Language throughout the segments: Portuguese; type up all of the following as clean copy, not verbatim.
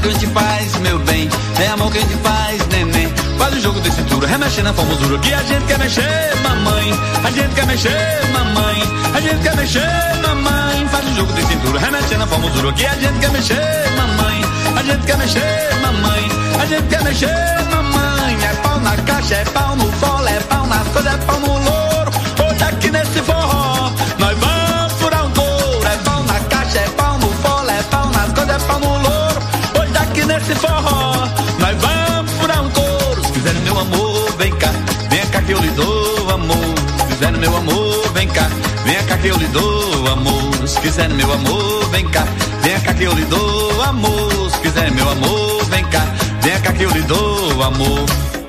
que a gente faz, meu bem, é amor que a gente faz, neném. Faz o jogo de cintura, remexe na formosura, que a gente quer mexer, mamãe. A gente quer mexer, mamãe. A gente quer mexer, mamãe. Faz o jogo de cintura, remexe na formosura, que a gente quer mexer, mamãe. A gente quer mexer, mamãe. A gente quer mexer, mamãe. É pau na caixa, é pau no fole, é pau nas coisas, é pau no louro. Hoje aqui nesse forró, nós vamos furar um couro. É pau na caixa, é pau no fole, é pau nas coisas, é pau no louro. Hoje aqui nesse forró, nós vamos furar um couro. Se quiser meu amor, vem cá que eu lhe dou amor. Se quiser meu amor, vem cá que eu lhe dou amor. Se quiser meu amor, vem cá que eu lhe dou amor. Se quiser meu amor, vem cá que eu lhe dou amor.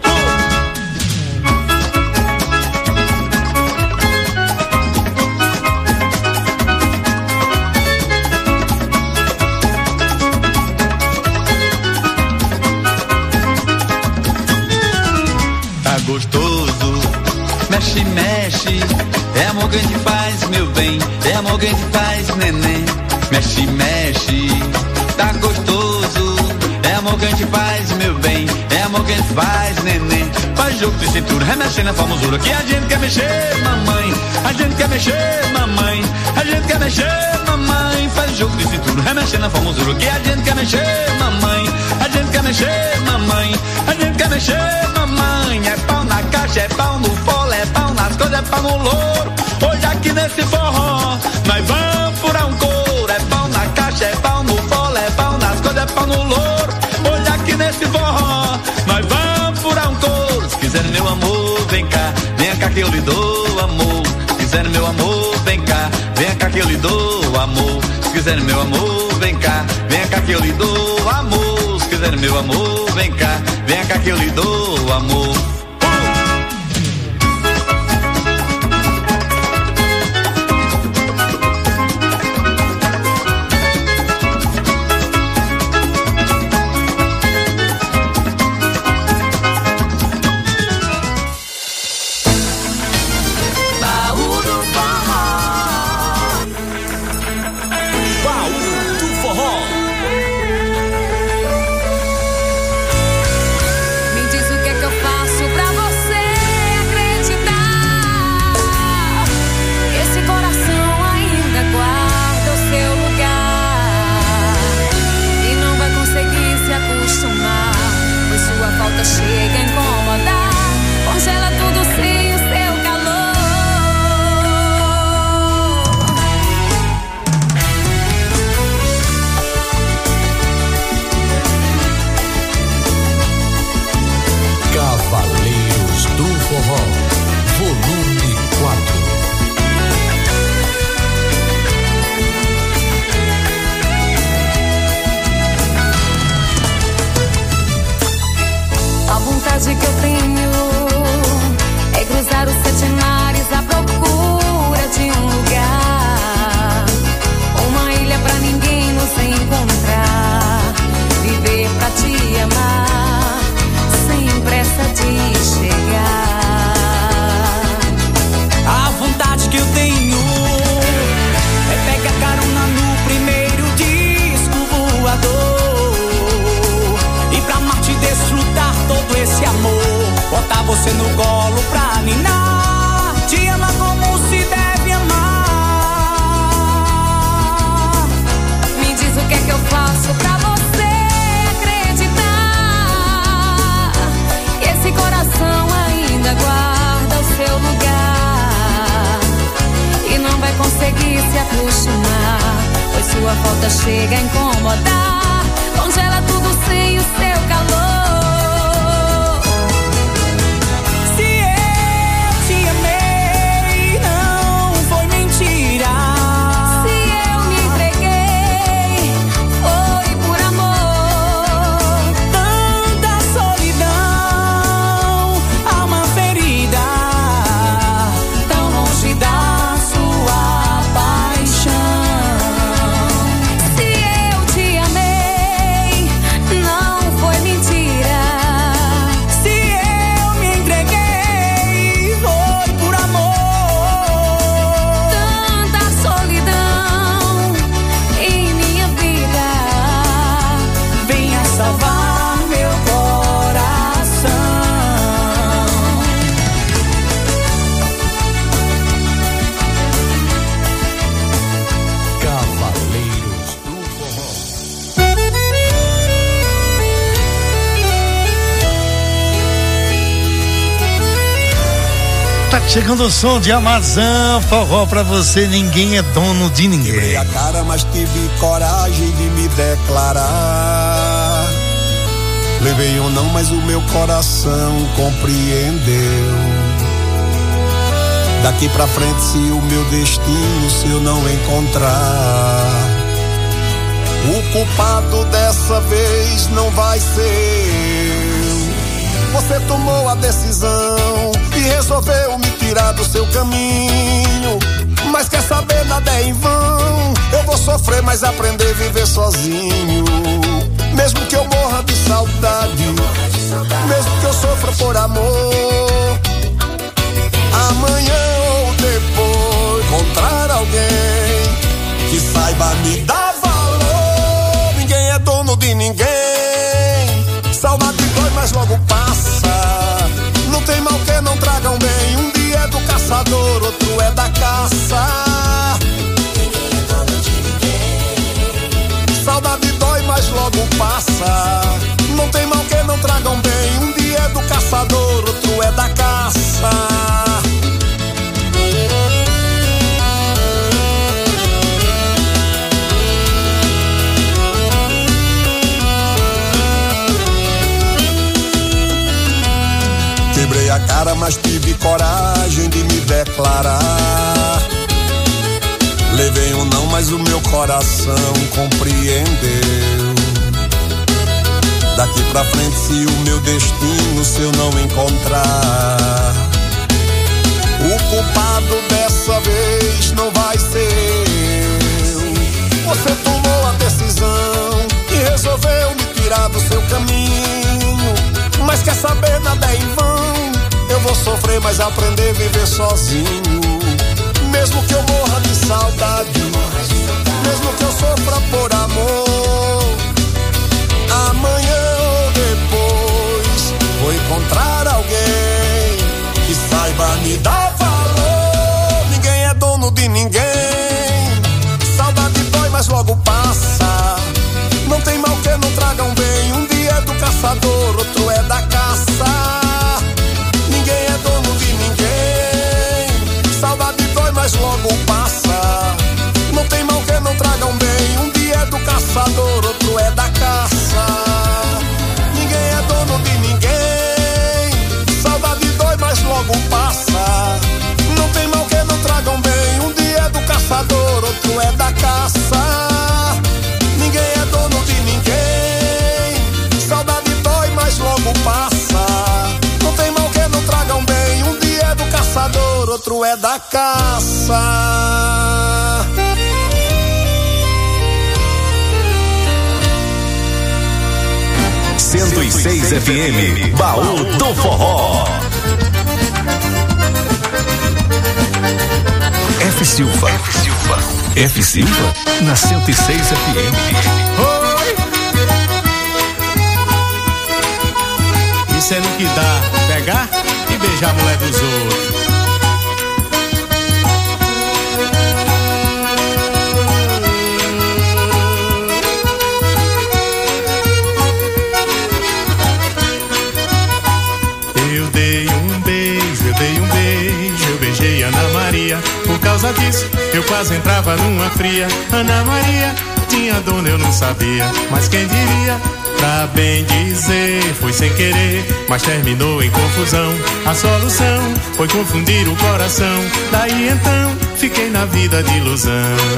Tá gostoso, mexe, mexe. É amor que a gente faz, meu bem. É amor que a gente faz, neném. Mexe, mexe. Tá gostoso. É amor que a gente faz, meu bem. É amor que a gente faz, neném. Faz jogo de cintura, remexe na formosura, que a gente quer mexer, mamãe. A gente quer mexer, mamãe. A gente quer mexer, mamãe. Faz jogo de cintura, remexe na formosura, que a gente quer mexer, mamãe. A gente quer mexer, mamãe. A gente quer mexer, mamãe. É pau na caixa, é pau no fole, é pau nas coisas, é pau no louro. Hoje aqui nesse forró, nós vamos furar um couro. É pau na caixa, é pau no fole, é pau nas coisas, é pau no louro. Hoje aqui nesse forró, nós vamos furar um couro. Se quiser meu amor, vem cá que eu lhe dou amor. Se quiser meu amor, vem cá que eu lhe dou amor. Se quiser meu amor, vem cá que eu lhe dou amor. Se quiser meu amor, vem cá que eu lhe dou amor. Chega a incomodar, congela tudo sem o seu calor. Cavaleiros do Forró, volume 4. A vontade que eu tenho é cruzar os 7 mares à procura de um lugar, uma ilha pra ninguém nos encontrar, viver pra te amar sem pressa de chegar. A vontade que eu tenho é pegar carona no primeiro disco voador e pra Marte desfrutar todo esse amor, botar você no colo pra ninar, te amar como se deve amar. Me diz o que é que eu faço pra você acreditar que esse coração ainda guarda o seu lugar e não vai conseguir se acostumar, pois sua falta chega a incomodar, congela tudo sem o seu calor. Se eu te amei, não foi Chegando o som de Amazon, forró pra você, ninguém é dono de ninguém. Quebrei a cara, mas tive coragem de me declarar. Levei ou não, mas o meu coração compreendeu. Daqui pra frente, se o meu destino, se eu não encontrar, o culpado dessa vez não vai ser eu. Você tomou a decisão e resolveu me tirar do seu caminho, mas quer saber, nada é em vão. Eu vou sofrer, mas aprender a viver sozinho. Mesmo que eu morra de saudade, mesmo que eu sofra por amor, amanhã ou depois encontrar alguém que saiba me dar valor. Ninguém é dono de ninguém. Saudade dói, mas logo passa. Não tem mal que não tragam bem. Um dia é do caçador, outro é da caça. Ninguém é dono de ninguém. Saudade dói, mas logo passa. Não tem mal que não tragam bem. Um dia é do caçador, outro é da caça. Quebrei a cara, mas tive coragem de me declarar. Levei um não, mas o meu coração compreendeu. Daqui pra frente, se o meu destino, se eu não encontrar, o culpado dessa vez não vai ser eu. Você tomou a decisão e resolveu me tirar do seu caminho, mas quer saber, nada é em vão. Eu vou sofrer, mas aprender a viver sozinho. Mesmo que eu morra de saudade, mesmo que eu sofra por amor, amanhã ou depois vou encontrar alguém que saiba me dar valor. Ninguém é dono de ninguém. Saudade dói, mas logo passa. Não tem mal que não tragam bem. Um dia é do caçador, outro é da caça. Ninguém é dono de ninguém. Saudade dói, mas logo passa. Não tem mal que não tragam bem. Um dia é do caçador, outro é da caça. Ninguém é dono de ninguém. Saudade dói, mas logo passa. Não tem mal que não tragam bem. Um dia é do caçador, outro é da caça. Ninguém é dono de ninguém. Saudade dói, mas logo passa. Não tem mal que não tragam bem. Um dia é do caçador, outro é da caça. 106 FM, Baú do Forró. F Silva. F Silva, na 106 FM. Oi! Isso é no que dá, pegar e beijar a mulher dos outros. Eu dei um beijo, eu beijei Ana Maria. Por causa disso, eu quase entrava numa fria. Ana Maria tinha dona, eu não sabia, mas quem diria? Pra bem dizer, foi sem querer, mas terminou em confusão. A solução foi confundir o coração. Daí então, fiquei na vida de ilusão.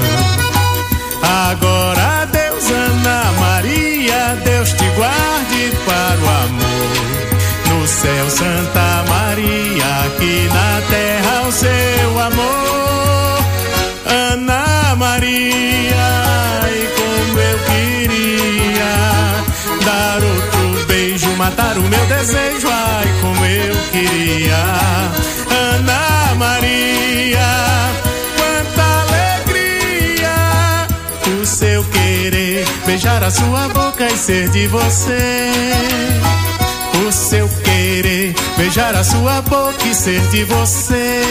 Agora Deus, Ana Maria, Deus te guarde para o amor. No céu, Santa Maria, aqui na terra o seu amor. Ana Maria, e como eu queria dar outro beijo, matar o meu desejo, ai como eu queria. Ana Maria, quanta alegria, o seu querer, beijar a sua boca e ser de você. O seu querer, beijar a sua boca e ser de você.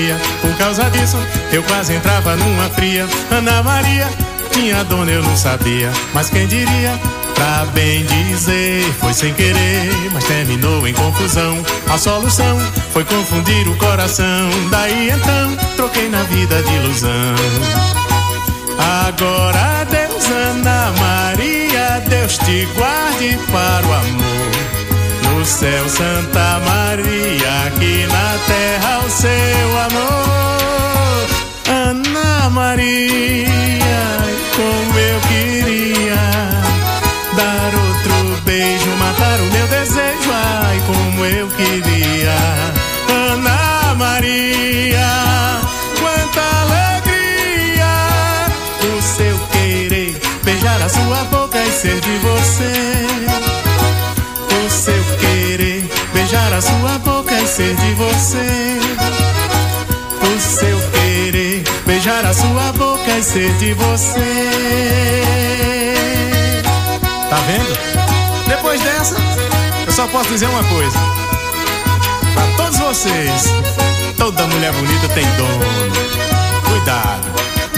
Maria. Por causa disso, eu quase entrava numa fria. Ana Maria, minha dona, eu não sabia. Mas quem diria, pra bem dizer, foi sem querer, mas terminou em confusão. A solução foi confundir o coração. Daí então, troquei na vida de ilusão. Agora adeus, Ana Maria, Deus te guarde para o amor. No céu, Santa Maria, aqui na terra o seu amor. Ana Maria, como eu queria dar outro beijo, matar o meu desejo, ai, como eu queria. Ana Maria, quanta alegria o seu querer, beijar a sua boca e ser de você. O seu querer, beijar a sua boca e ser de você. O seu querer, beijar a sua boca e ser de você. Tá vendo? Depois dessa, eu só posso dizer uma coisa. Pra todos vocês, toda mulher bonita tem dono. Cuidado.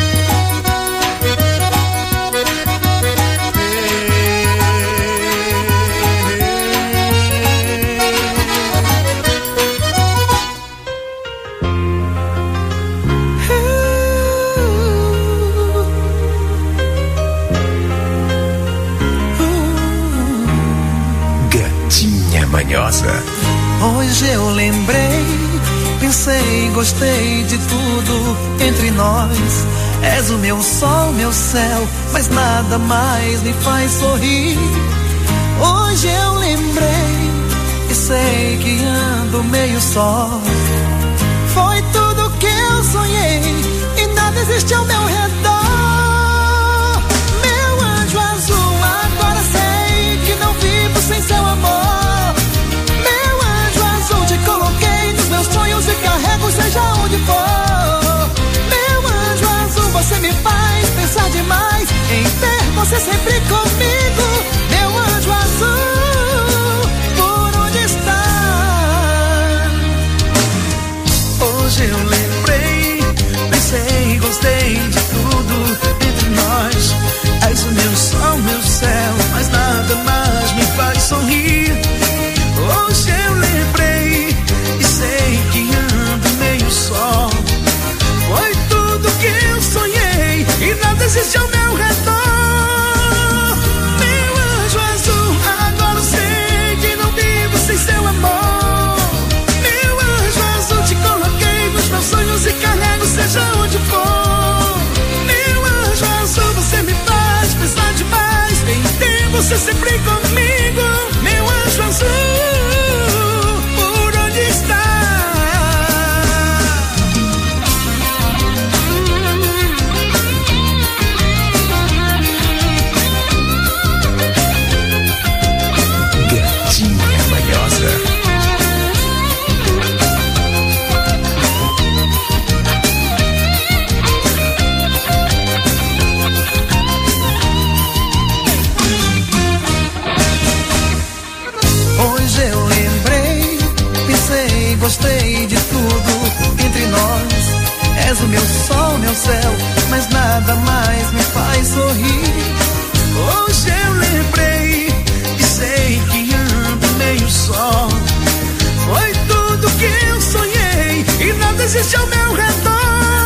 Manhosa. Hoje eu lembrei, pensei, gostei de tudo entre nós. És o meu sol, meu céu, mas nada mais me faz sorrir. Hoje eu lembrei e sei que ando meio só. Foi tudo que eu sonhei e nada existe ao meu redor. Meu anjo azul, agora sei que não vivo sem seu amor. Coloquei nos meus sonhos e carrego seja onde for. Meu anjo azul, você me faz pensar demais em ter você sempre comigo. Meu anjo azul, por onde está? Hoje eu lembrei, pensei, gostei de tudo entre nós. És o meu sol, meu céu, mas nada mais me faz sorrir. Hoje eu lembrei e sei que ando meio só. Foi tudo que eu sonhei e nada existe ao meu redor. Meu anjo azul, agora eu sei que não vivo sem seu amor. Meu anjo azul, te coloquei nos meus sonhos e carrego seja onde for. Meu anjo azul, você me faz pensar demais em ter você sempre comigo. Meu anjo azul, por onde está? Gatinha Manhosa. Hoje eu lembrei, pensei, gostei de tudo entre nós. És o meu sol, meu céu, mas nada mais me faz sorrir. Hoje eu lembrei e sei que ando meio só. Foi tudo que eu sonhei e nada existe ao meu redor.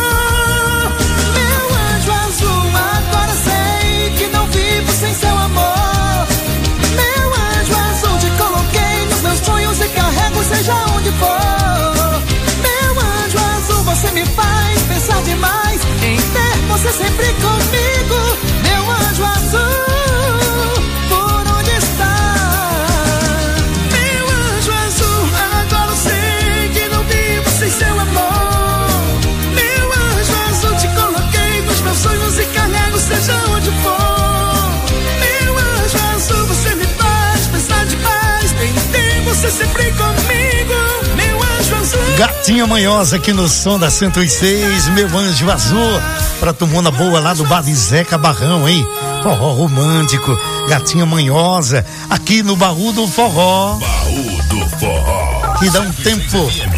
Meu anjo azul, agora sei que não vivo sem seu amor. Meu anjo azul, te coloquei nos meus sonhos e carrego seja onde for. Meu anjo azul, você me faz pensar demais em ter você sempre comigo. Meu anjo azul, por onde está? Meu anjo azul, agora eu sei que não vivo sem seu amor. Meu anjo azul, te coloquei nos meus sonhos e carrego seja onde for. Meu anjo azul, você me faz pensar demais em ter você sempre comigo. Meu anjo azul. Gatinha Manhosa aqui no som da 106, meu anjo azul. Pra turmona boa lá do bar de Zeca Barrão, hein? Forró romântico, Gatinha Manhosa, aqui no Baú do Forró. Baú do Forró. Que dá um tempo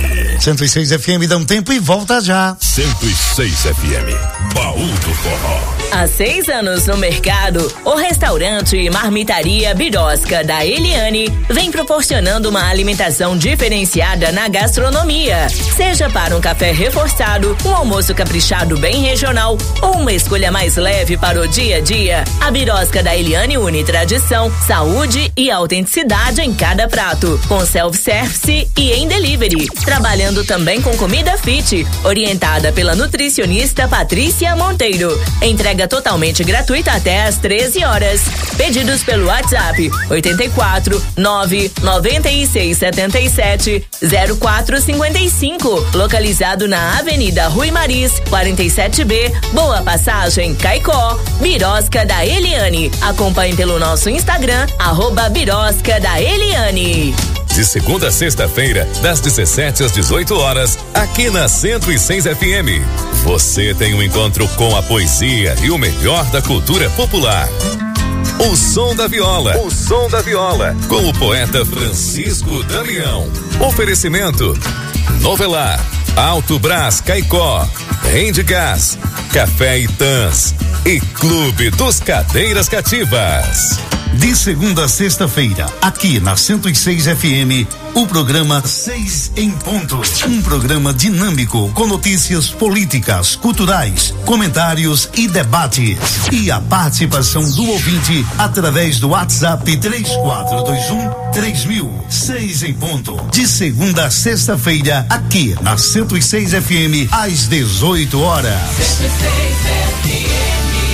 106 FM dá um tempo e volta já. 106 FM, Baú do Forró. Há 6 anos no mercado, o restaurante e marmitaria Birosca da Eliane vem proporcionando uma alimentação diferenciada na gastronomia. Seja para um café reforçado, um almoço caprichado bem regional ou uma escolha mais leve para o dia a dia, a Birosca da Eliane une tradição, saúde e autenticidade em cada prato, com self-service e em delivery, trabalhando também com comida fit, orientada pela nutricionista Patrícia Monteiro. Entrega totalmente gratuita até às 13 horas. Pedidos pelo WhatsApp 84 996 77 0455, localizado na Avenida Rui Maris, 47B, Boa Passagem, Caicó. Birosca da Eliane. Acompanhe pelo nosso Instagram, @Birosca da Eliane. De segunda a sexta-feira, das 17 às 18 horas, aqui na 106 FM. Você tem um encontro com a poesia e o melhor da cultura popular. O Som da Viola. O Som da Viola. Com o poeta Francisco Damião. Oferecimento: Novelar, Alto Brás Caicó, Rende Gás, Café Itãs e Clube dos Cadeiras Cativas. De segunda a sexta-feira, aqui na 106 FM, o programa 6 em Ponto. Um programa dinâmico com notícias políticas, culturais, comentários e debates. E a participação do ouvinte através do WhatsApp 3421-3000. 6 em Ponto. De segunda a sexta-feira, aqui na 106 FM, às 18 horas. 106 FM.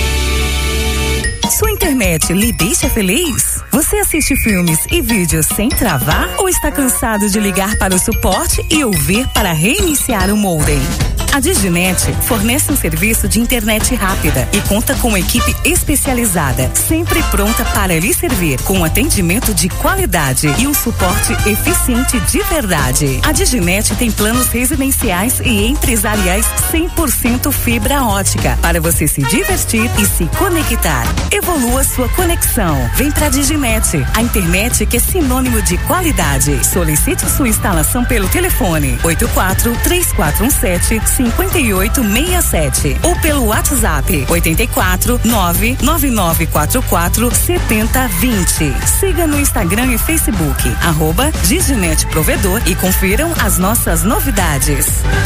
Sua internet lhe deixa feliz? Você assiste filmes e vídeos sem travar ou está cansado de ligar para o suporte e ouvir para reiniciar o modem? A Diginet fornece um serviço de internet rápida e conta com uma equipe especializada, sempre pronta para lhe servir, com atendimento de qualidade e um suporte eficiente de verdade. A Diginet tem planos residenciais e empresariais 100% fibra ótica, para você se divertir e se conectar. Evolua sua conexão. Vem pra Diginet, a internet que é sinônimo de qualidade. Solicite sua instalação pelo telefone 84-3417-5867 ou pelo WhatsApp 84-99944-7020. Siga no Instagram e Facebook @Diginet Provedor e confiram as nossas novidades.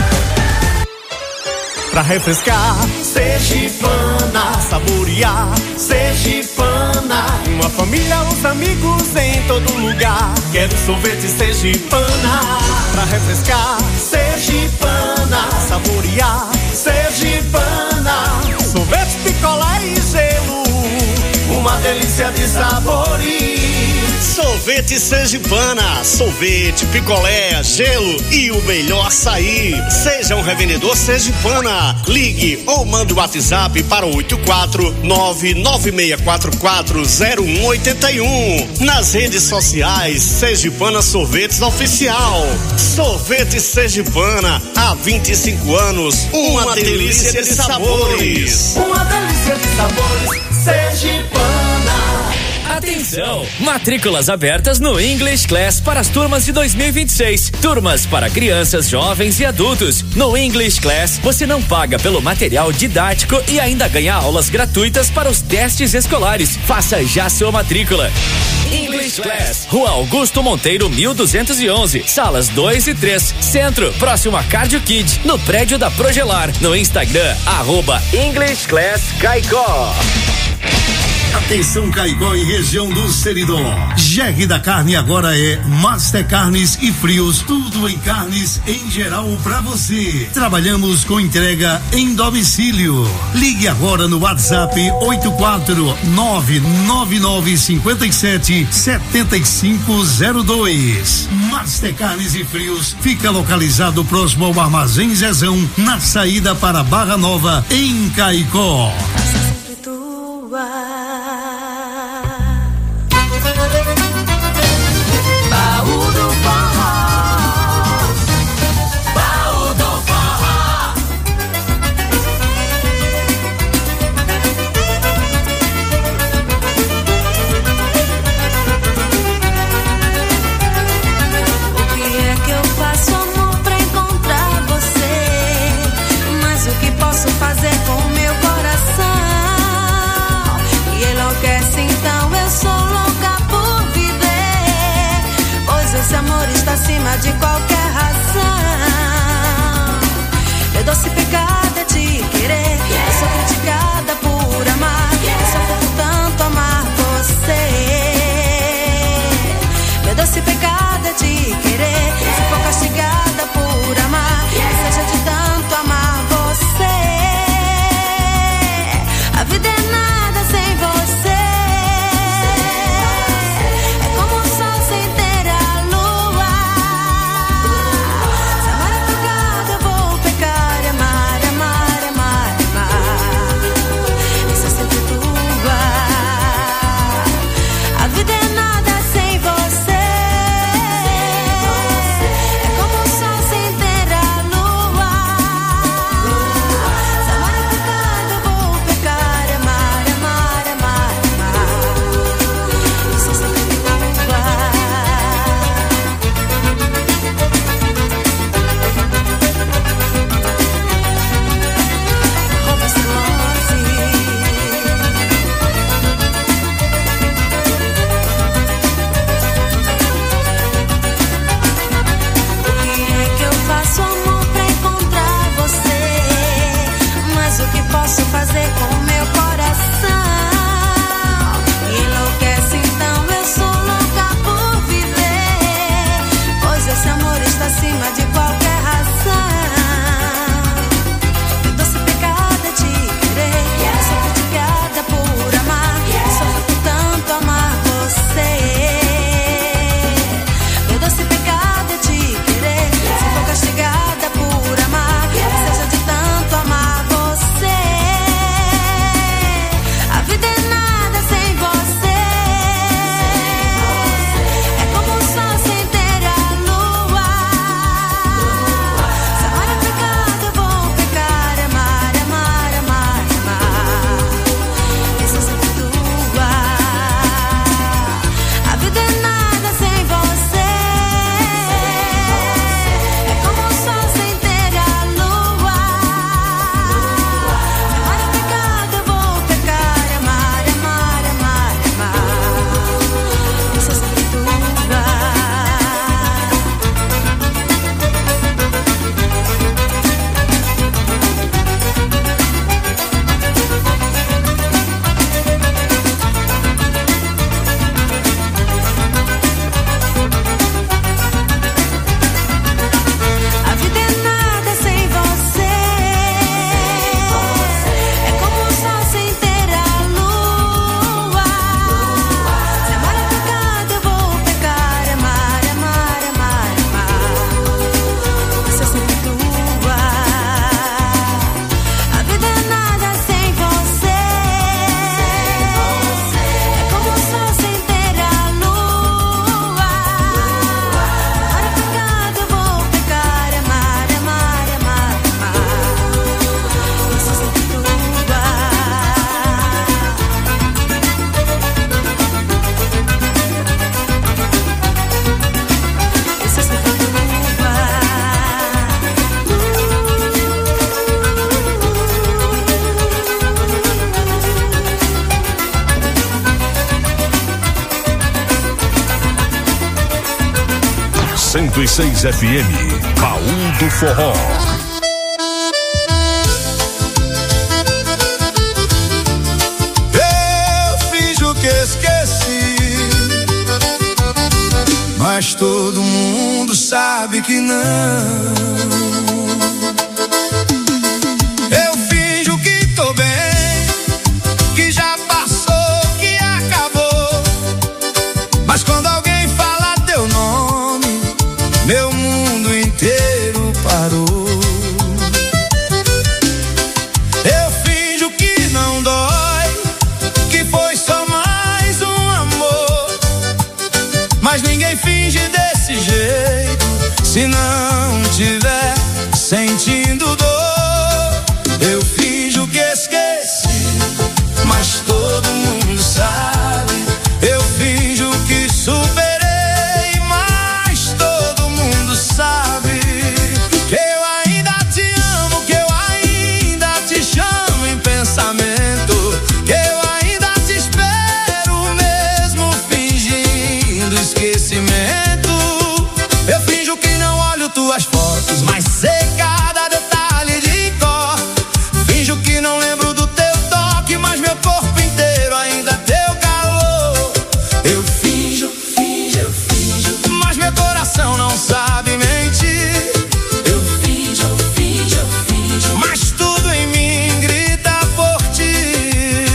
Pra refrescar, sergipana, saborear, sergipana. Uma família, os amigos em todo lugar. Quero sorvete sergipana. Pra refrescar, sergipana, saborear, sergipana. Sorvete, picolé e gelo, uma delícia de sabores. Sorvete sergipana, sorvete, picolé, gelo e o melhor açaí. Seja um revendedor sergipana. Ligue ou mande o WhatsApp para 84996440181. Nas redes sociais, Sergipana Sorvetes Oficial. Sorvete sergipana, há 25 anos, uma delícia de sabores. Uma delícia de sabores, sergipana. Atenção! Matrículas abertas no English Class para as turmas de 2026. Turmas para crianças, jovens e adultos. No English Class, você não paga pelo material didático e ainda ganha aulas gratuitas para os testes escolares. Faça já sua matrícula. English Class, Rua Augusto Monteiro, 1211, salas 2 e 3, Centro, próximo a Cardio Kid, no prédio da Progelar. No Instagram, @English Class Caicó. Atenção Caicó e região do Seridó. GR da Carne agora é Master Carnes e Frios, tudo em carnes em geral pra você. Trabalhamos com entrega em domicílio. Ligue agora no WhatsApp 84999577502. Master Carnes e Frios fica localizado próximo ao Armazém Zezão, na saída para Barra Nova, em Caicó. O que é que eu faço, amor, pra encontrar 106 FM, Baú do Forró. Eu finjo que esqueci, mas todo mundo sabe que não. Eu finjo que tô bem, que já passou, que acabou, mas quando alguém fala teu nome, meu mundo inteiro parou. Eu finjo que não dói, que foi só mais um amor, mas ninguém finge desse jeito se não tiver sentindo dor. Eu finjo que esqueci, mas todo mundo sabe. Eu finjo que superei, mas todo mundo sabe que eu ainda te amo, que eu ainda te chamo em pensamento, que eu ainda te espero mesmo fingindo esquecimento. Eu finjo que não olho tuas fotos, mas sei cada detalhe de cor. Finjo que não lembro do teu toque, mas meu corpo inteiro ainda é teu calor. Eu finjo, mas meu coração não sabe mentir. Eu finjo, mas tudo em mim grita por ti.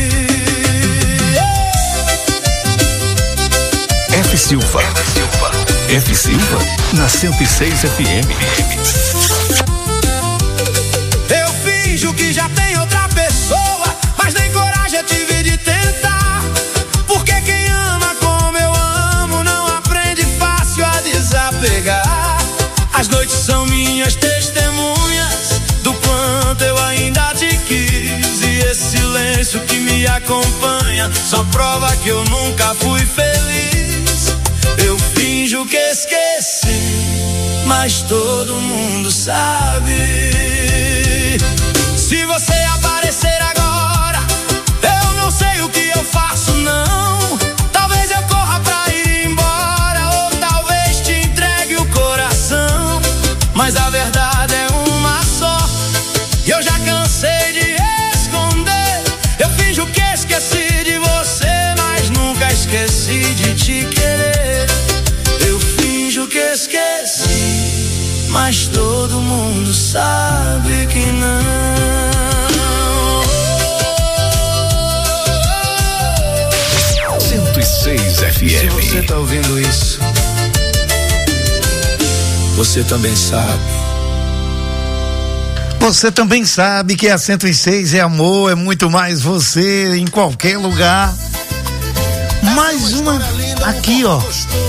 F Silva. F Silva, na 106 FM. Eu finjo que já tem outra pessoa, mas nem coragem eu tive de tentar. Porque quem ama como eu amo não aprende fácil a desapegar. As noites são minhas testemunhas do quanto eu ainda te quis, e esse silêncio que me acompanha só prova que eu nunca fui feliz. Eu finjo que esqueci, mas todo mundo sabe. Se você aparecer agora, eu não sei o que eu faço não. Talvez eu corra pra ir embora, ou talvez te entregue o coração. Mas a verdade é uma só, e eu já cansei de esconder. Eu finjo que esqueci de você, mas nunca esqueci de te querer. Eu finjo que esqueci, mas todo mundo sabe que não. 106 FM. Se você tá ouvindo isso, você também sabe. Você também sabe que a 106 é amor, é muito mais você em qualquer lugar. Mais uma aqui, ó.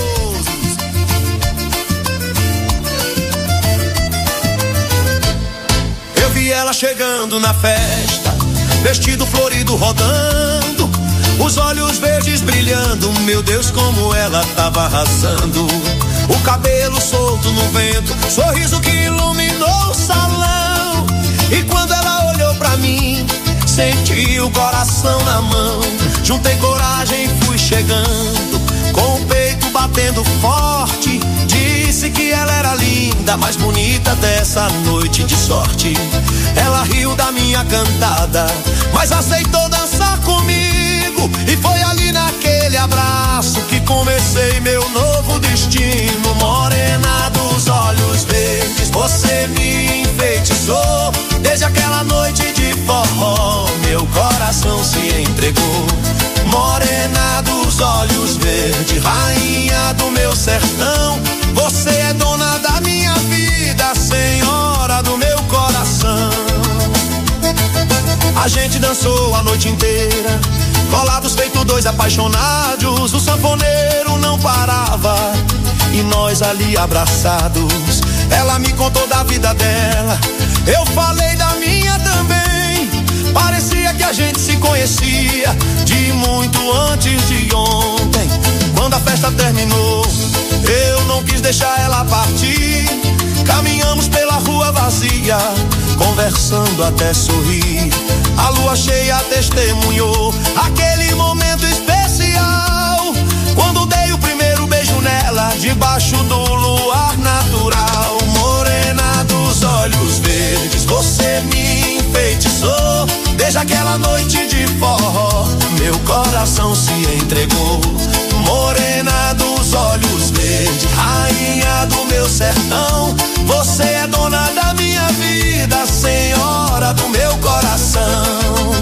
Eu vi ela chegando na festa, vestido florido rodando, os olhos verdes brilhando, meu Deus como ela tava arrasando. O cabelo solto no vento, sorriso que iluminou o salão. E quando ela olhou pra mim, senti o coração na mão. Juntei coragem e fui chegando, com o peito batendo forte. Disse que ela era linda, mais bonita dessa noite de sorte. Ela riu da minha cantada, mas aceitou dançar comigo. E foi ali naquele abraço que comecei meu novo destino. Morena dos olhos verdes, você me enfeitiçou. Desde aquela noite de forró, meu coração se entregou. Morena dos olhos verdes, rainha do meu sertão, você é dona da minha vida, senhora do meu coração. A gente dançou a noite inteira, colados feito dois apaixonados. O sanfoneiro não parava e nós ali abraçados. Ela me contou da vida dela, eu falei da minha também. Parecia que a gente se conhecia de muito antes de ontem. Quando a festa terminou, eu não quis deixar ela partir. Caminhamos pela rua vazia, conversando até sorrir. A lua cheia testemunhou aquele momento especial, quando dei o primeiro beijo nela, debaixo do luar aquela noite de forró, meu coração se entregou. Morena dos olhos verdes, rainha do meu sertão, você é dona da minha vida, senhora do meu coração.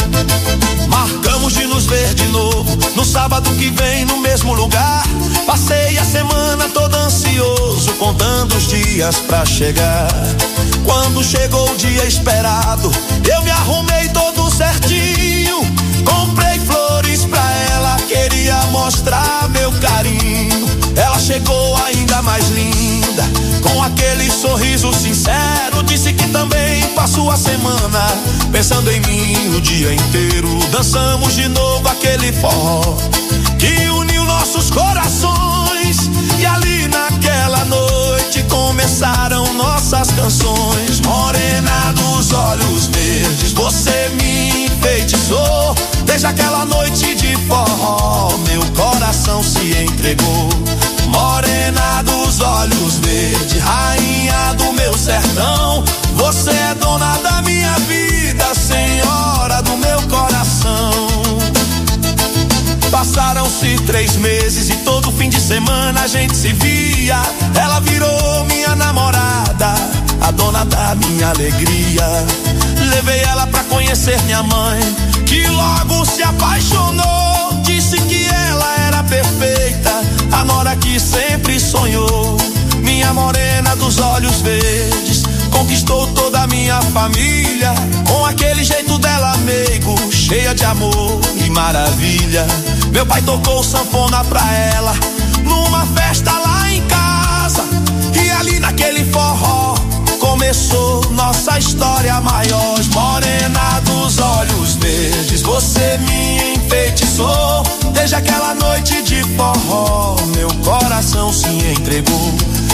Marcamos de nos ver de novo, no sábado que vem no mesmo lugar. Passei a semana todo ansioso, contando os dias pra chegar. Quando chegou o dia esperado, eu me arrumei todo certinho. Comprei flores pra ela, queria mostrar meu carinho. Ela chegou ainda mais linda, com aquele sorriso sincero. Disse que também passou a semana pensando em mim o dia inteiro. Dançamos de novo aquele forró que uniu nossos corações. E ali naquela noite começaram nossas canções. Morena dos olhos verdes, você me enfeitiçou. Desde aquela noite de forró, meu coração se entregou. Morena dos olhos verdes, rainha do meu sertão, você é dona da minha vida, senhora do meu coração. Passaram-se 3 meses e todo fim de semana a gente se via. Ela virou minha namorada, a dona da minha alegria. Levei ela pra conhecer minha mãe, que logo se apaixonou. Disse que ela era perfeita, a nora que sempre sonhou. Minha morena dos olhos verdes conquistou toda a minha família, com aquele jeito dela meigo, cheia de amor e maravilha. Meu pai tocou sanfona pra ela numa festa lá em casa, e ali naquele forró começou nossa história maior. Morena dos olhos verdes, você me enfeitiçou. Desde aquela noite de forró, meu coração se entregou.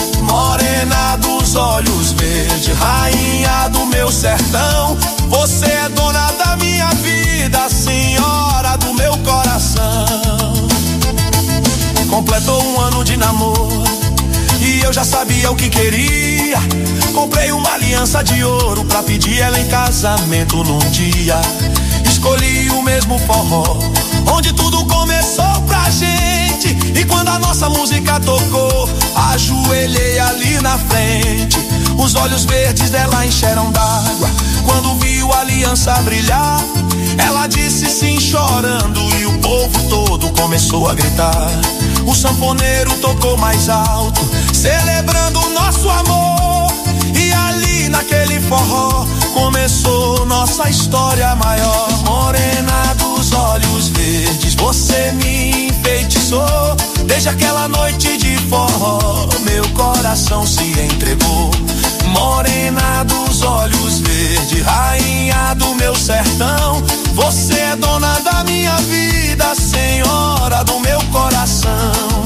Morena dos olhos verdes, rainha do meu sertão, você é dona da minha vida, senhora do meu coração. Completou 1 ano de namoro e eu já sabia o que queria. Comprei uma aliança de ouro pra pedir ela em casamento num dia. Escolhi o mesmo forró onde tudo começou pra gente, e quando a nossa música tocou, ajoelhei ali na frente. Os olhos verdes dela encheram d'água quando viu a aliança brilhar. Ela disse sim chorando e o povo todo começou a gritar. O sanfoneiro tocou mais alto, celebrando o nosso amor. E ali naquele forró começou nossa história maior. Morena dos olhos verdes, você me enfeitiçou. Desde aquela noite de forró, meu coração se entregou. Morena dos olhos verdes, rainha do meu sertão, você é dona da minha vida, senhora do meu coração.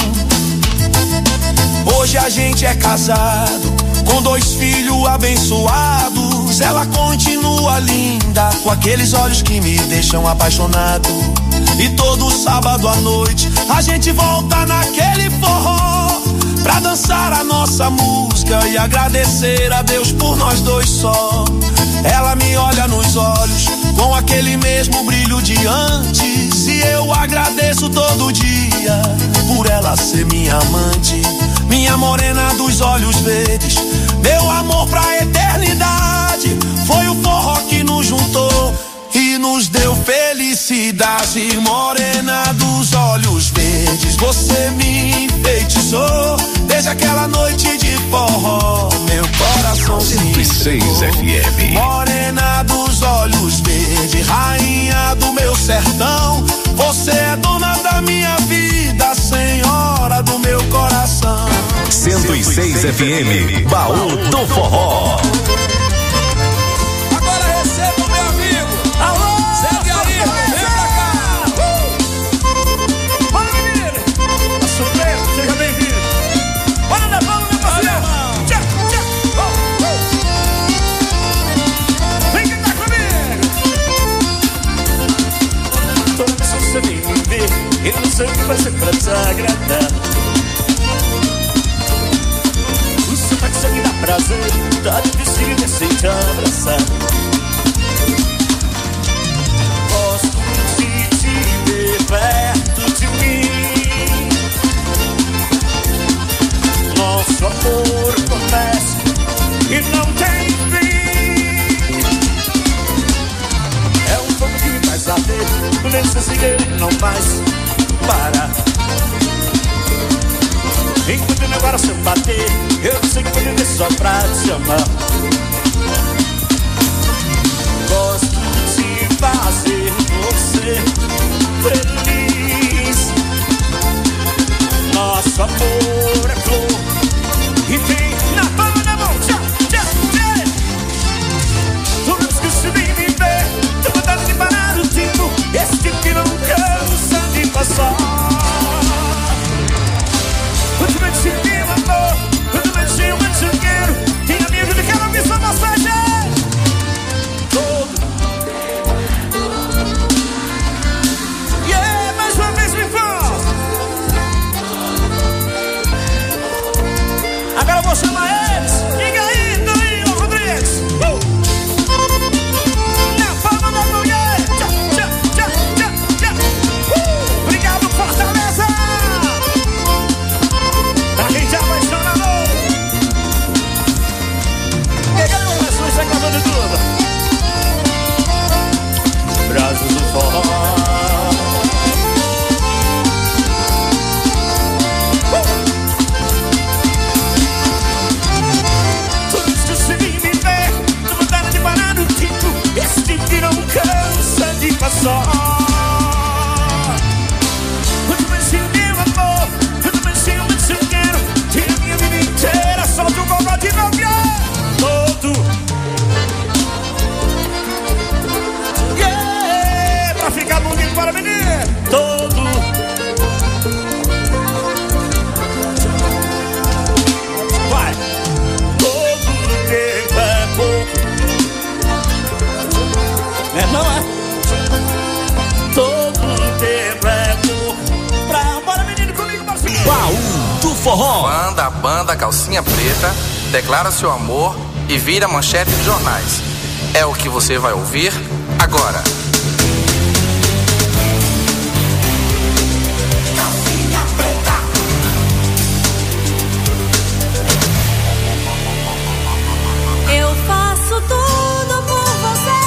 Hoje a gente é casado, com 2 filhos abençoados. Ela continua linda, com aqueles olhos que me deixam apaixonado. E todo sábado à noite a gente volta naquele forró pra dançar a nossa música e agradecer a Deus por nós dois só. Ela me olha nos olhos com aquele mesmo brilho de antes, e eu agradeço todo dia por ela ser minha amante. Minha morena dos olhos verdes, meu amor pra eternidade. Foi o forró que nos juntou e nos deu felicidade. Morena dos olhos verdes, você me enfeitiçou. Desde aquela noite de forró, meu coração se 106 FM. Morena dos olhos verdes, rainha do meu sertão, você é dona da minha vida, senhora do meu coração. 106 FM, Baú do Forró. Agora receba o meu amigo. Alô, Zé Guilherme, vem pra cá. Bora, menino. Supremo, seja bem-vindo. Bora, levando, meu parceiro. Tchau, tchau. Vem cantar comigo. Toda vez que você vem me ver, eu não sei o que fazer pra desagradar. Isso aqui dá prazer, tá difícil de se te abraçar. Esse cigarro não mais para. Enquanto o meu coração bater, eu sei que vou viver só pra te amar. Gosto de fazer você feliz. Nosso amor é flor e tem na palma da mão. Tchau, tchau, tchau. Toda vez que você vem me ver, tô vontade de parar o tempo. Esse tempo que não cansa de passar. Ultimamente meu amor, ultimamente eu quero. Tem amigo de quero ouvir sua massagem. Todo. Yeah, mais uma vez me fala. Agora eu vou chamar eles. Liga aí, Danilo Rodrigues. Na palma da mão, yeah. Tchau, tchau, tchau, tchau, tchau. Obrigado, Fortaleza. Pra quem te apaixonou. Pegaram uma pessoa e acabou de tudo. Braços do forró. Esse tempo que não cansa de passar. Quanto mais seu meu amor, quanto mais seu eu quero. Tem a minha vida inteira, solta o gogó de novo. Todo. Yeah, pra ficar bonito para menino. Todo. Vai. Todo tempo é pouco. Não é? Todo tempo é pouco. Pra bora menino comigo, parceiro. Baú do Forró. Banda Calcinha Preta declara seu amor e vira manchete de jornais. É o que você vai ouvir agora. Calcinha Preta. Eu faço tudo por você.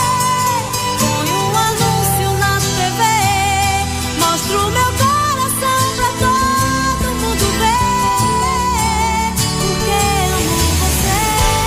Mostro meu coração pra todo mundo ver, porque amo você.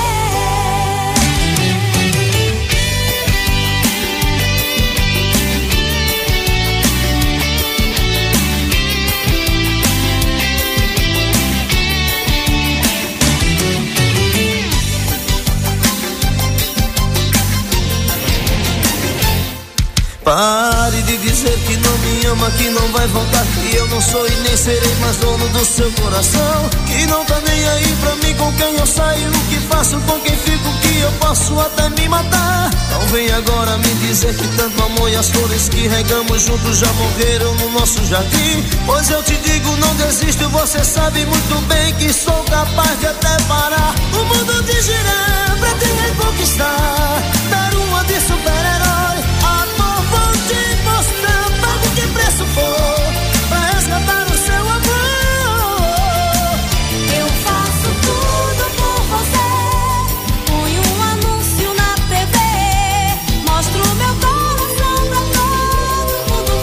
Pare de dizer que não me ama, que não vai voltar, que eu não sou e nem serei mais dono do seu coração, que não tá nem aí pra mim com quem eu saio, o que faço, com quem fico, que eu posso até me matar. Não vem agora me dizer que tanto amor e as flores que regamos juntos já morreram no nosso jardim, pois eu te digo, não desisto, você sabe muito bem que sou capaz de até parar o mundo de girar pra te reconquistar, dar uma de super-herói. Vou te mostrar, pago que preço for, pra resgatar o seu amor. Eu faço tudo por você. Ponho um anúncio na TV, mostro meu coração pra todo mundo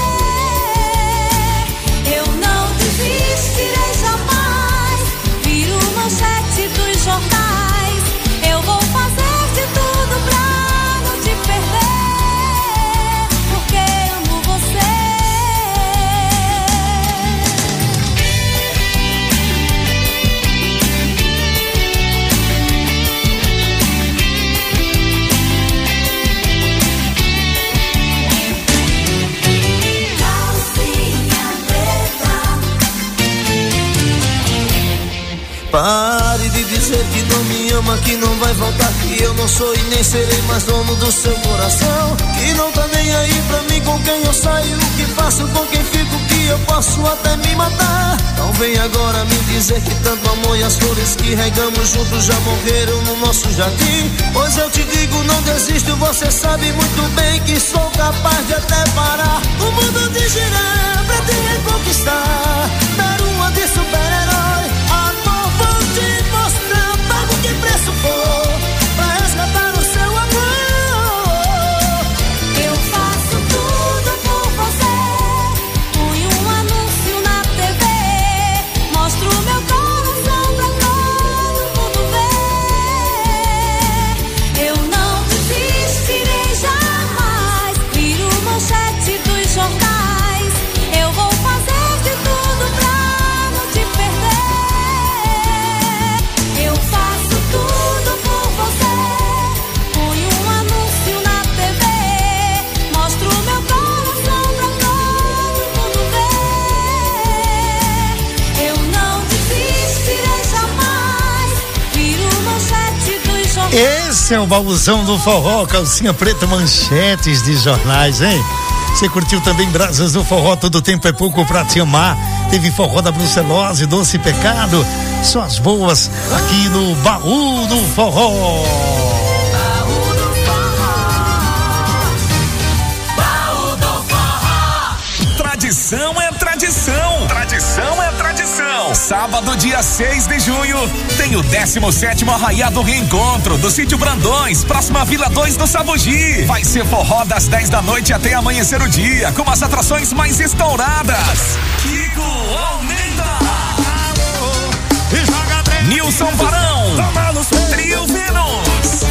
ver. Eu não desistirei jamais, viro manchete dos jornais. Eu vou fazer de tudo pra não te perder. Pare de dizer que não me ama, que não vai voltar, que eu não sou e nem serei mais dono do seu coração, que não tá nem aí pra mim com quem eu saio, o que faço, com quem fico, que eu posso até me matar. Não vem agora me dizer que tanto amor e as flores que regamos juntos já morreram no nosso jardim, pois eu te digo, não desisto, você sabe muito bem que sou capaz de até parar o mundo de girar pra te reconquistar, dar uma de super-herói. Amor, vou te mostrar, pago que preço for, pra resgatar o seu amor. Eu faço tudo por Esse é o baúzão do forró, calcinha preta, manchetes de jornais, hein? Você curtiu também Brasas do Forró, Todo Tempo é Pouco pra Te Amar. Teve forró da brucelose, Doce Pecado. Só as boas aqui no Baú do Forró. Tradição é tradição. Tradição é tradição. Sábado, dia 6 de junho, tem o 17º Arraiado Reencontro do Sítio Brandões, próxima Vila 2 do Sabugi. Vai ser forró das 10 da noite até amanhecer o dia, com as atrações mais estouradas. Kiko Almeida, Nilson Barão, Trio Vênus,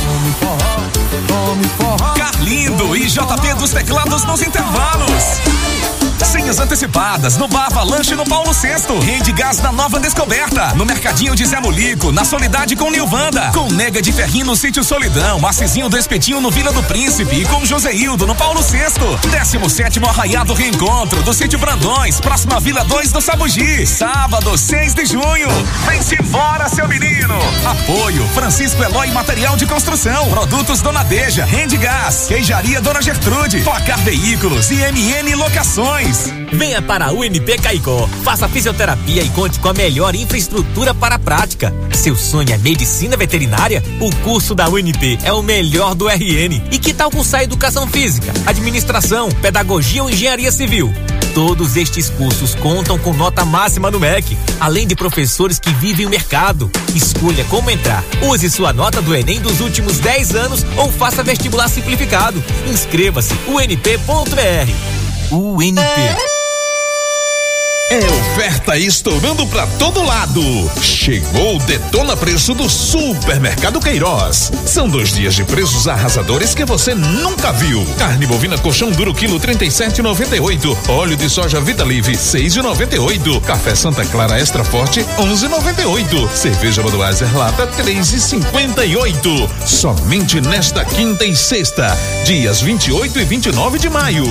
Carlindo e JP dos Teclados nos intervalos. Senhas antecipadas no Bar Avalanche no Paulo VI. Rede Gás na Nova Descoberta. No Mercadinho de Zé Molico, na Solidade com Nilvanda. Com Nega de Ferrinho no Sítio Solidão. Acizinho do Espetinho no Vila do Príncipe. E com Joseildo no Paulo VI. 17º Arraiado Reencontro do Sítio Brandões. Próxima Vila 2 do Sabugi. Sábado, 6 de junho. Vem-se embora, seu menino. Apoio Francisco Eloy Material de Construção. Produtos Dona Deja. Rede Gás. Queijaria Dona Gertrude. Placar Veículos e MN Locações. Venha para a UNP Caicó, faça fisioterapia e conte com a melhor infraestrutura para a prática. Seu sonho é medicina veterinária? O curso da UNP é o melhor do RN. E que tal cursar educação física, administração, pedagogia ou engenharia civil? Todos estes cursos contam com nota máxima no MEC, além de professores que vivem o mercado. Escolha como entrar. Use sua nota do Enem dos últimos 10 anos ou faça vestibular simplificado. Inscreva-se unp.br. UNP. É oferta estourando pra todo lado. Chegou o Detona Preço do Supermercado Queiroz. São 2 dias de preços arrasadores que você nunca viu. Carne bovina colchão duro quilo 37,98. Óleo de soja Vita Live 6,98. Café Santa Clara Extra Forte 11,98. Cerveja Budweiser lata 3,58. Somente nesta quinta e sexta, dias 28 e 29 de maio.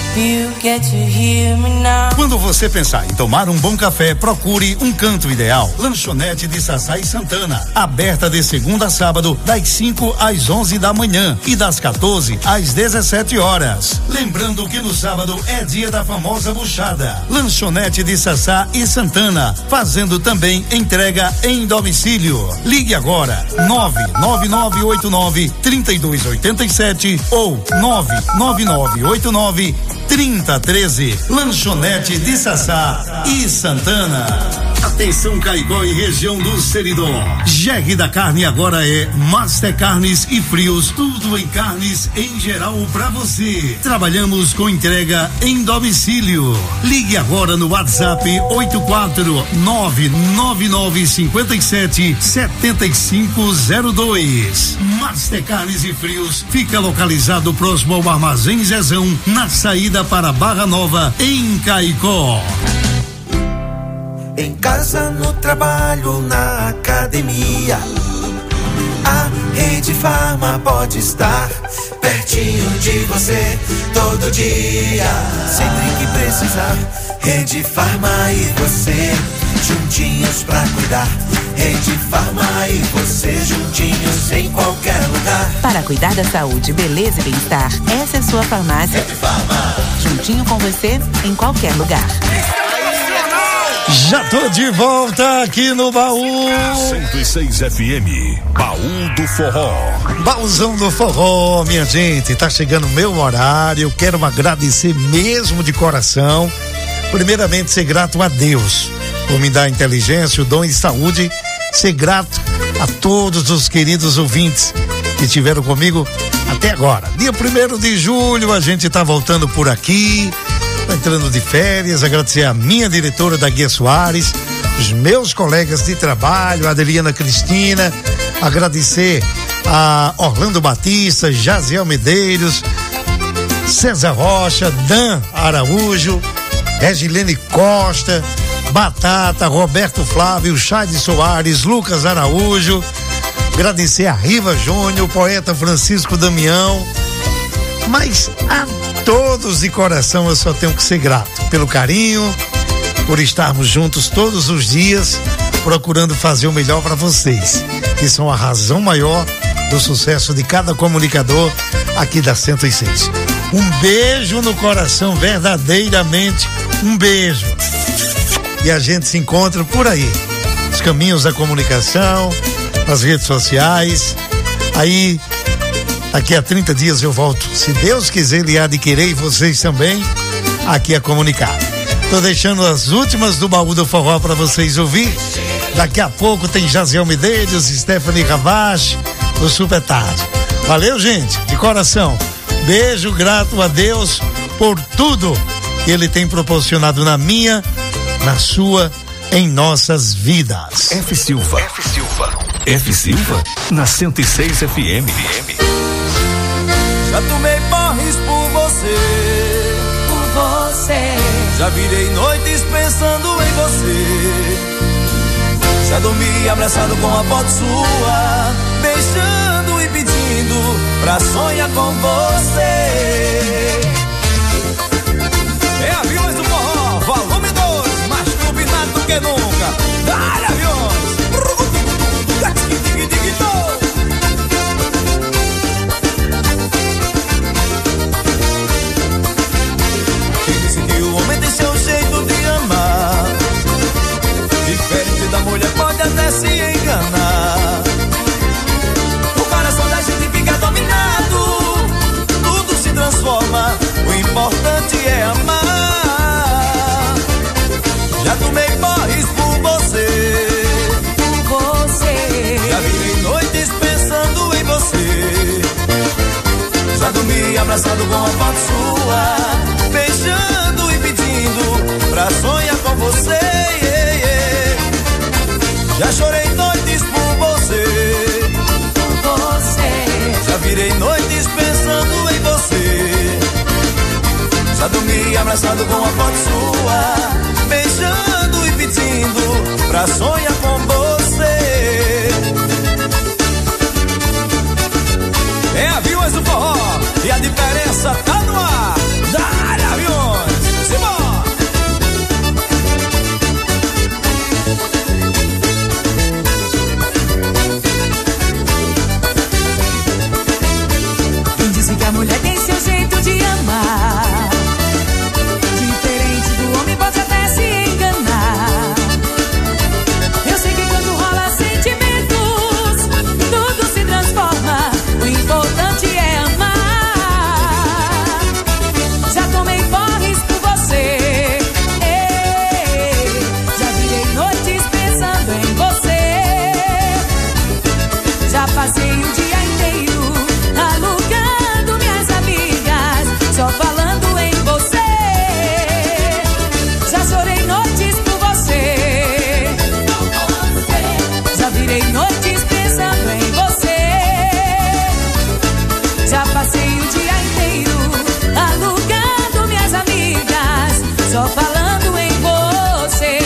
Quando você pensar em tomar um bom café, procure um canto ideal. Lanchonete de Sassá e Santana, aberta de segunda a sábado, das 5 às 11 da manhã e das 14 às 17 horas. Lembrando que no sábado é dia da famosa buchada. Lanchonete de Sassá e Santana, fazendo também entrega em domicílio. Ligue agora 99989-3287 ou 99989-3013. Lanchonete de Sassá e Santana. Atenção Caicó e região do Seridó. GR da Carne agora é Master Carnes e Frios, tudo em carnes em geral pra você. Trabalhamos com entrega em domicílio. Ligue agora no WhatsApp 849-9957-7502. Master Carnes e Frios fica localizado próximo ao Armazém Zezão, na saída para Barra Nova, em Caicó. Em casa, no trabalho, na academia, a Rede Farma pode estar pertinho de você todo dia. Sempre que precisar, Rede Farma e você juntinhos pra cuidar. Rede Farma e você juntinhos em qualquer lugar. Para cuidar da saúde, beleza e bem-estar, essa é sua farmácia. Rede Farma. Juntinho com você em qualquer lugar. Já tô de volta aqui no Baú 106 FM, Baú do Forró. Baúzão do Forró, minha gente, tá chegando o meu horário. Eu quero agradecer mesmo de coração. Primeiramente, ser grato a Deus por me dar inteligência, o dom e saúde. Ser grato a todos os queridos ouvintes que estiveram comigo até agora. Dia 1º de julho, a gente tá voltando por aqui. Entrando de férias, agradecer a minha diretora da Guia Soares, os meus colegas de trabalho, a Adeliana Cristina, agradecer a Orlando Batista, Jaziel Medeiros, César Rocha, Dan Araújo, Regilene Costa, Batata, Roberto Flávio, Chade Soares, Lucas Araújo, agradecer a Riva Júnior, o poeta Francisco Damião, mas a todos de coração eu só tenho que ser grato pelo carinho, por estarmos juntos todos os dias, procurando fazer o melhor para vocês, que são a razão maior do sucesso de cada comunicador aqui da 106. Um beijo no coração, verdadeiramente um beijo. E a gente se encontra por aí, os caminhos da comunicação, nas redes sociais. Aí, daqui a 30 dias eu volto, se Deus quiser, Ele há de querer, e vocês também, aqui a comunicar. Tô deixando as últimas do baú do forró para vocês ouvir. Daqui a pouco tem Jaziel Medeiros, Stephanie Ravache, do Super Tarde. Valeu, gente, de coração. Beijo, grato a Deus por tudo que Ele tem proporcionado na minha, na sua, em nossas vidas. F Silva. F Silva, na 106 FM. Já tomei porres por você. Já virei noites pensando em você. Já dormi abraçado com a foto sua, beijando e pedindo pra sonhar com você. É Aviões do Forró, volume 2, mais combinado do que nunca. Dá-lhe Aviões! Quem disse que o homem tem seu jeito de amar? Diferente da mulher pode até se enganar. O coração da gente fica dominado, tudo se transforma, o importante é amar. Já tomei porres por você. Já virei noites pensando em você. Já dormi abraçado com a foto sua, beijando e pedindo pra sonhar com você. Já chorei noites por você. Já virei noites pensando em você. Já dormi abraçado com a foto sua, beijando e pedindo pra sonhar com você. É Aviões do Forró e a diferença tá no ar. Dá-lhe Aviões, Simão! Quem disse que a mulher tem seu jeito de amar? Diferente do homem pode até se enganar. Eu sei que quando rola sentimentos, tudo se transforma, o importante é amar. Já tomei porres por você, já virei noites pensando em você. Já passei o dia inteiro alugando minhas amigas, só falando em você. Já chorei noites por você, já virei noites pensando em você. Já passei o dia inteiro alugando minhas amigas, só falando em você.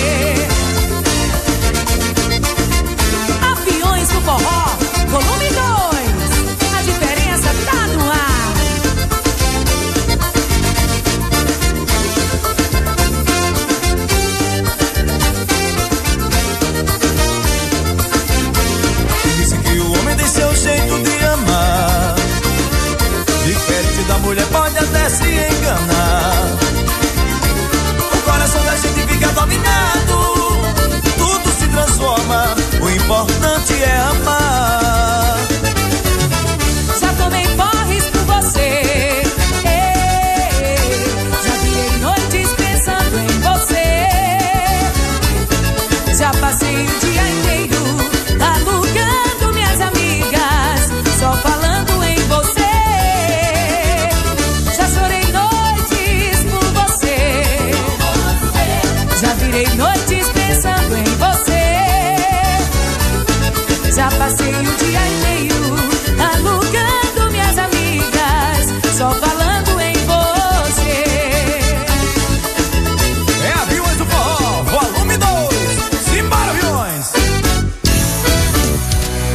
Aviões do Forró, volume 2, a diferença tá no ar. Disse que o homem tem seu jeito de amar. Diferente da mulher pode até se enganar. O coração da gente fica dominado, tudo se transforma, o importante é amar. Já tomei porres por você, já virei noites pensando em você. Já passei o dia inteiro alugando minhas amigas, só falando em você. Já chorei noites por você, já virei noites pensando em você. Já passei o dia inteiro alugando minhas amigas, só falando em você. É Aviões do Forró, volume 2. Simbora, Aviões!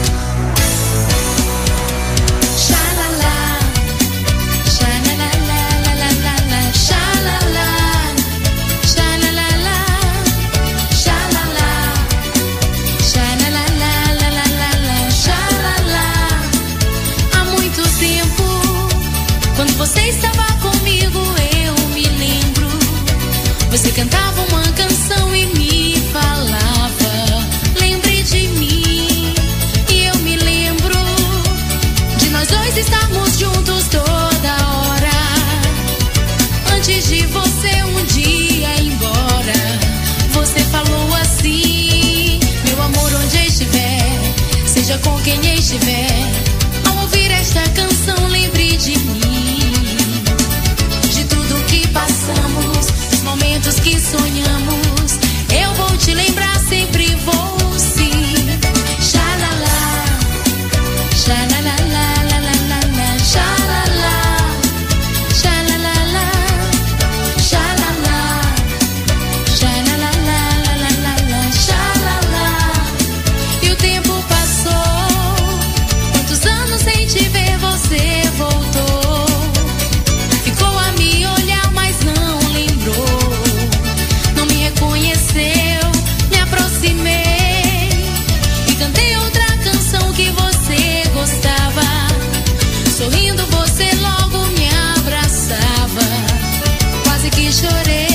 Seja com quem estiver, ao ouvir esta canção, lembre de mim, de tudo que passamos, dos momentos que sonhamos. Eu vou te lembrar, sempre vou sim. Xalala, xalala, la la la la la, xalala, xalala, xalala, xalala, la la la la, xalala. E o tempo passou, quantos anos sem te ver, você voltou. Ficou a me olhar, mas não lembrou, não me reconheceu. Me aproximei e cantei outra canção que você gostava. Sorrindo você logo me abraçava, quase que chorei.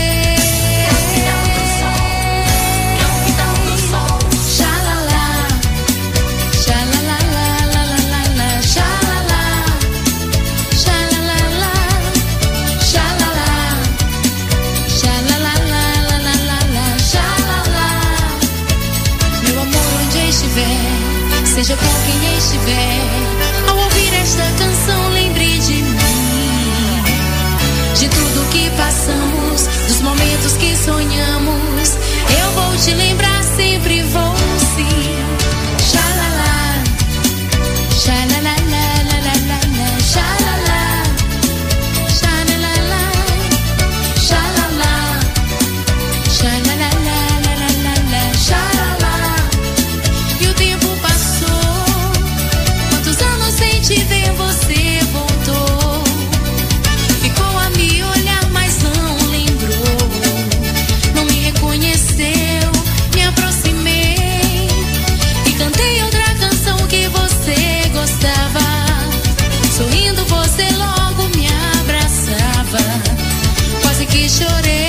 Xalala, xalala, la la la la la, xalala, xalala, xalala, xalala, la la la la la, xalala. Meu amor, onde estiver, seja com quem estiver, ao ouvir esta canção, lembre de mim, de tudo que passamos, dos momentos que sonhamos. Eu vou te lembrar, sempre vou sim. Xalala, xalala, la la la la la, xalala, xalala, xalala, xalala, la la la la la, xalala. E o tempo passou, quantos anos sem te ver, você voltou. Ficou a me olhar, mas não lembrou, não me reconheceu. Me aproximei e cantei outra canção que você gostava. Sorrindo você logo me abraçava, quase que chorei.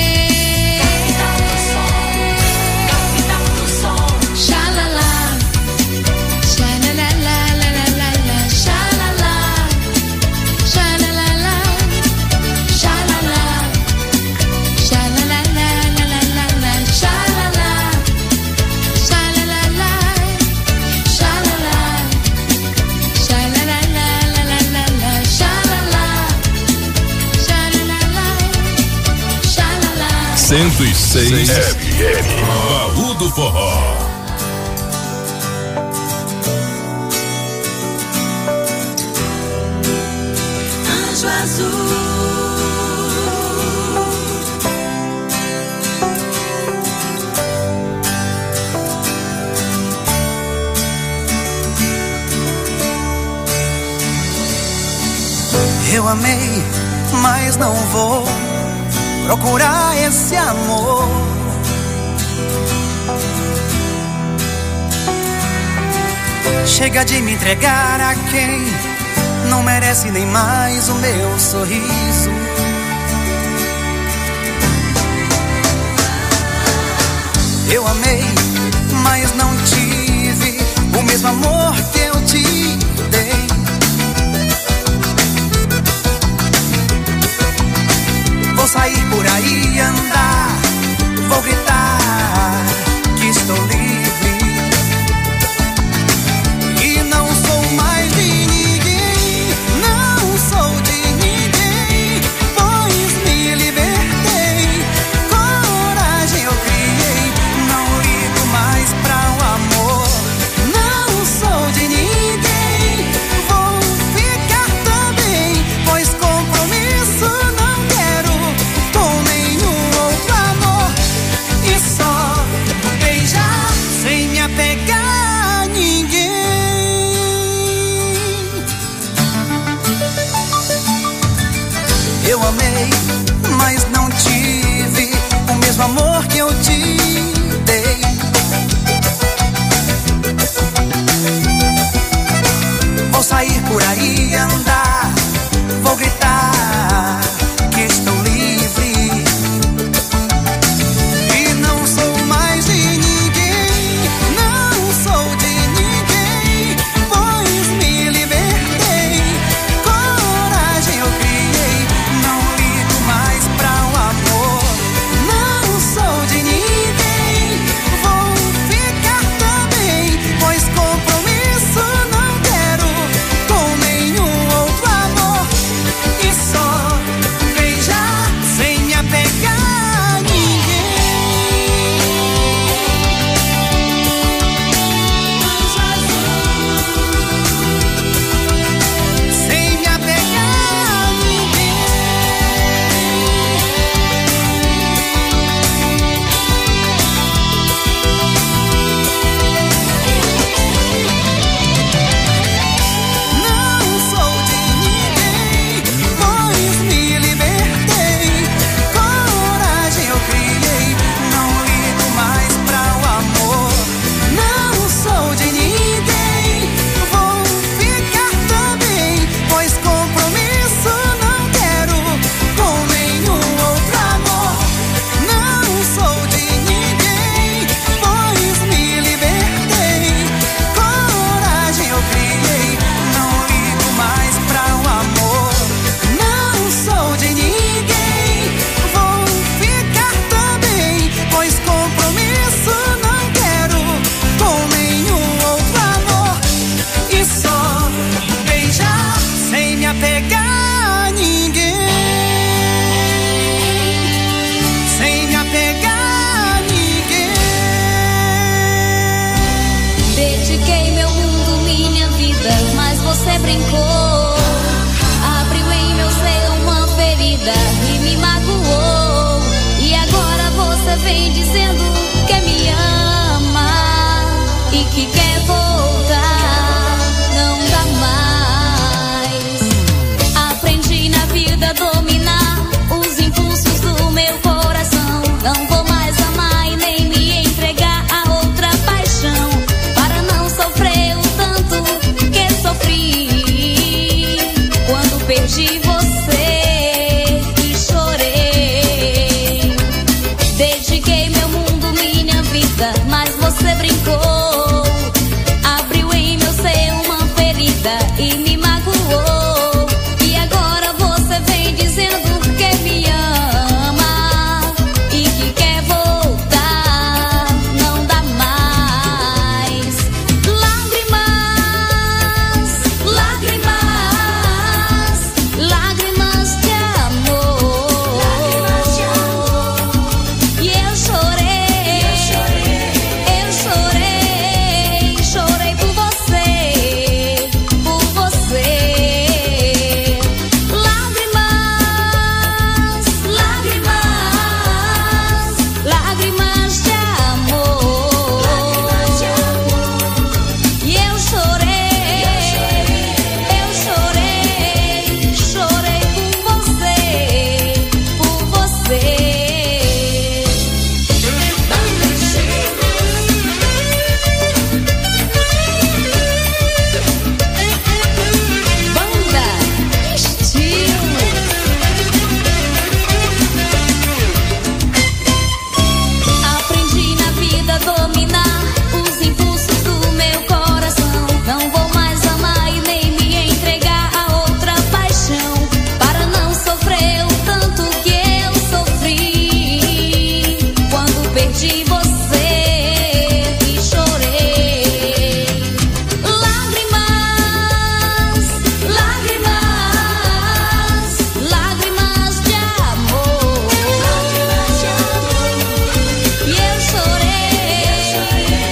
Xalala, xalala, la la la la la, xalala, xalala, xalala, xalala, la la la la la, xalala, xalala, xalala, xalala, la la la la la, xalala, xalala, xalala. 106 FM, Baú do Forró. Anjo azul, Eu amei, mas não vou procurar esse amor. Chega de me entregar a quem não merece nem mais o meu sorriso. Eu amei, mas não tive o mesmo amor que eu te dei. Vou sair por aí e andar, vou gritar que estou livre. E não sou mais de ninguém, não sou de ninguém, pois me libertei, coragem eu criei, não ligo mais pra o amor. Não sou de ninguém, vou ficar também, pois compromisso não quero com nenhum outro amor. dediquei meu mundo, minha vida, mas você brincou. Abriu em meu ser uma ferida e me magoou. E agora você vem dizendo que me ama.